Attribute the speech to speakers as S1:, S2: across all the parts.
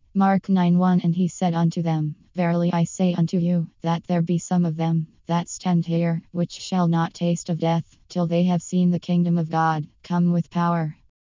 S1: Mark 9:1 And he said unto them, Verily I say unto you, that there be some of them that stand here, which shall not taste of death, till they have seen the kingdom of God come with power.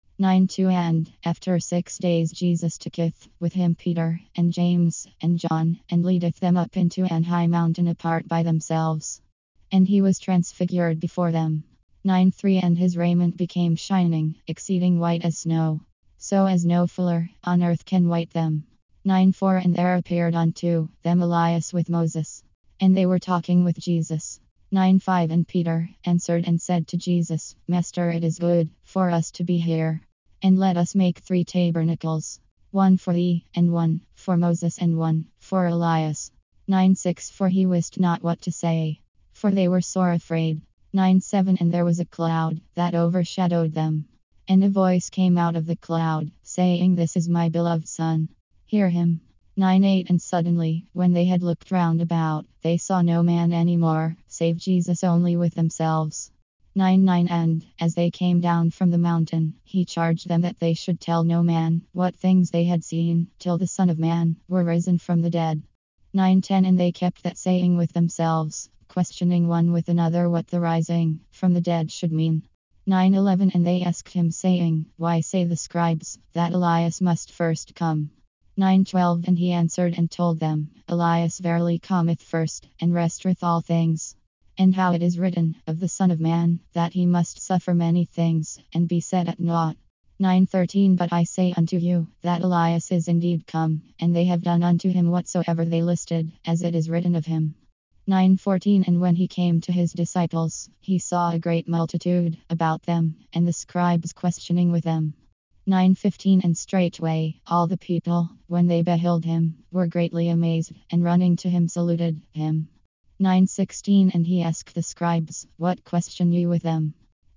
S1: 9:2 And after 6 days Jesus taketh with him Peter, and James, and John, and leadeth them up into an high mountain apart by themselves. And he was transfigured before them. 9:3 And his raiment became shining, exceeding white as snow, so as no fuller on earth can white them. 9:4 And there appeared unto them Elias with Moses, and they were talking with Jesus. 9:5 And Peter answered and said to Jesus, Master, it is good for us to be here. And let us make 3 tabernacles, one for thee, and one for Moses, and one for Elias. 9:6 For he wist not what to say, for they were sore afraid. 9:7 And there was a cloud that overshadowed them. And a voice came out of the cloud, saying, This is my beloved Son. Hear him. 9:8 And suddenly, when they had looked round about, they saw no man any more, save Jesus only with themselves. 9:9 And as they came down from the mountain, he charged them that they should tell no man what things they had seen, till the Son of Man were risen from the dead. 9:10 And they kept that saying with themselves, questioning one with another what the rising from the dead should mean. 9:11 And they asked him, saying, Why say the scribes that Elias must first come? 9:12 And he answered and told them, Elias verily cometh first, and restoreth all things. And how it is written of the Son of Man, that he must suffer many things, and be set at naught. 9:13 But I say unto you, that Elias is indeed come, and they have done unto him whatsoever they listed, as it is written of him. 9:14 And when he came to his disciples, he saw a great multitude about them, and the scribes questioning with them. 9:15 And straightway all the people, when they beheld him, were greatly amazed, and running to him saluted him. 9:16 And he asked the scribes, What question ye with them?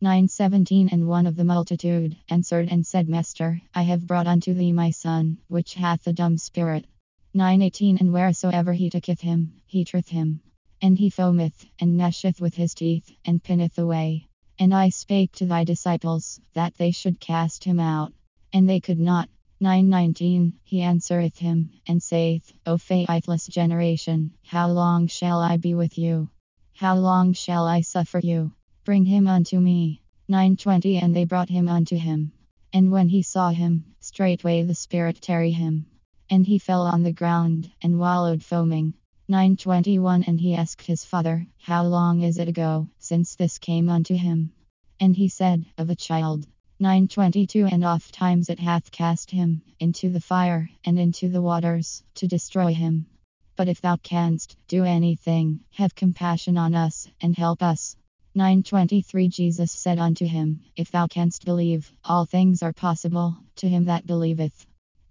S1: 9:17 And one of the multitude answered and said, Master, I have brought unto thee my son, which hath a dumb spirit. 9:18 And wheresoever he taketh him, he treateth him. And he foameth, and gnasheth with his teeth, and pinneth away. And I spake to thy disciples, that they should cast him out, and they could not. 9:19 He answereth him, and saith, O faithless generation, how long shall I be with you? How long shall I suffer you? Bring him unto me. 9:20 And they brought him unto him. And when he saw him, straightway the spirit tarry him. And he fell on the ground, and wallowed foaming. 9:21 And he asked his father, How long is it ago since this came unto him? And he said, Of a child. 9:22 And oft times it hath cast him into the fire, and into the waters, to destroy him. But if thou canst do anything, have compassion on us, and help us. 9:23 Jesus said unto him, If thou canst believe, all things are possible to him that believeth.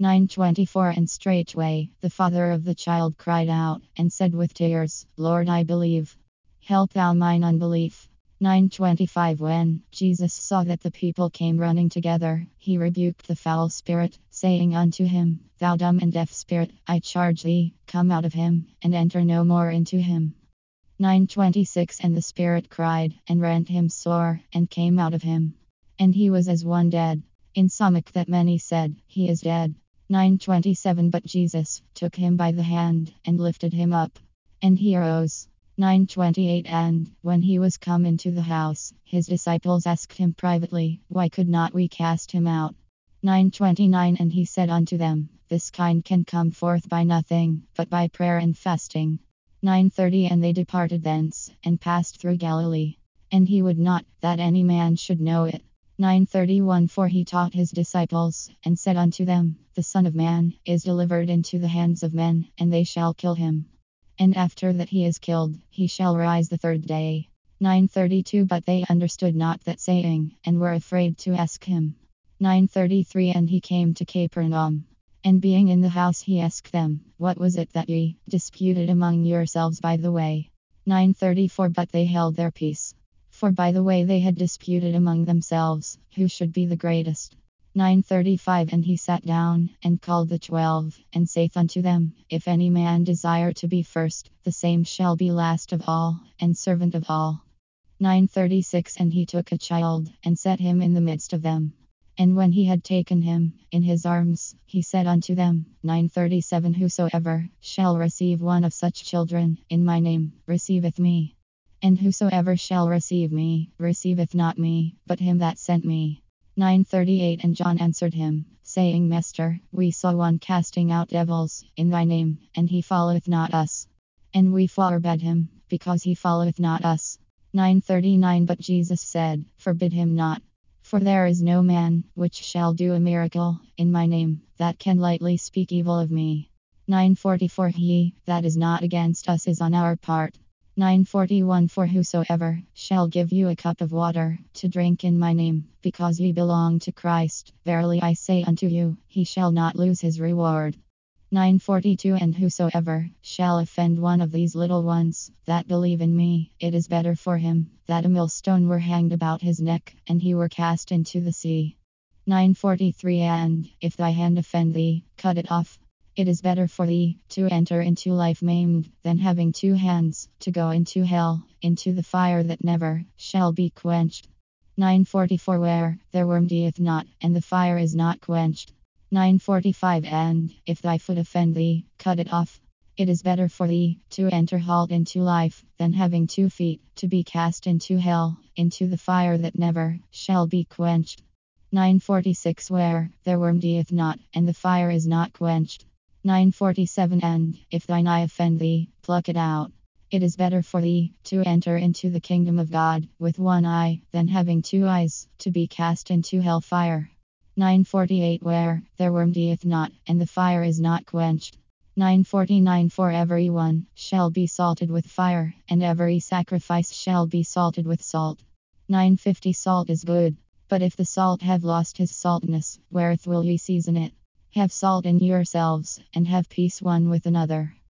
S1: 9:24 And straightway the father of the child cried out, and said with tears, Lord, I believe. Help thou mine unbelief. 9:25 When Jesus saw that the people came running together, he rebuked the foul spirit, saying unto him, Thou dumb and deaf spirit, I charge thee, come out of him, and enter no more into him. 9:26 And the spirit cried, and rent him sore, and came out of him. And he was as one dead, insomuch that many said, He is dead. 9:27 But Jesus took him by the hand, and lifted him up. And he arose. 9:28 And when he was come into the house, his disciples asked him privately, Why could not we cast him out? 9:29 And he said unto them, This kind can come forth by nothing, but by prayer and fasting. 9:30 And they departed thence, and passed through Galilee. And he would not that any man should know it. 9:31 For he taught his disciples, and said unto them, The Son of Man is delivered into the hands of men, and they shall kill him. And after that he is killed, he shall rise the third day. 9:32 But they understood not that saying, and were afraid to ask him. 9:33 And he came to Capernaum. And being in the house he asked them, What was it that ye disputed among yourselves by the way? 9:34 But they held their peace. For by the way they had disputed among themselves, who should be the greatest. 9:35 And he sat down, and called the 12, and saith unto them, If any man desire to be first, the same shall be last of all, and servant of all. 9:36 And he took a child, and set him in the midst of them. And when he had taken him in his arms, he said unto them, 9:37 Whosoever shall receive one of such children in my name, receiveth me. And whosoever shall receive me, receiveth not me, but him that sent me. 9:38 And John answered him, saying, Master, we saw one casting out devils in thy name, and he followeth not us. And we forbade him, because he followeth not us. 9:39 But Jesus said, Forbid him not. For there is no man which shall do a miracle in my name that can lightly speak evil of me. 9:44 He that is not against us is on our part. 9:41 For whosoever shall give you a cup of water to drink in my name, because ye belong to Christ, verily I say unto you, he shall not lose his reward. 9:42 And whosoever shall offend one of these little ones that believe in me, it is better for him that a millstone were hanged about his neck, and he were cast into the sea. 9:43 And if thy hand offend thee, cut it off. It is better for thee to enter into life maimed, than having two hands, to go into hell, into the fire that never shall be quenched. 9:44 Where their worm dieth not, and the fire is not quenched. 9:45 And if thy foot offend thee, cut it off. It is better for thee to enter halt into life, than having 2 feet, to be cast into hell, into the fire that never shall be quenched. 9:46 Where their worm dieth not, and the fire is not quenched. 9:47 And if thine eye offend thee, pluck it out. It is better for thee to enter into the kingdom of God with one eye, than having 2 eyes, to be cast into hell fire. 9:48 Where their worm dieth not, and the fire is not quenched. 9:49 For every one shall be salted with fire, and every sacrifice shall be salted with salt. 9:50 Salt is good, but if the salt have lost his saltness, wherewith will ye season it? Have salt in yourselves, and have peace one with another.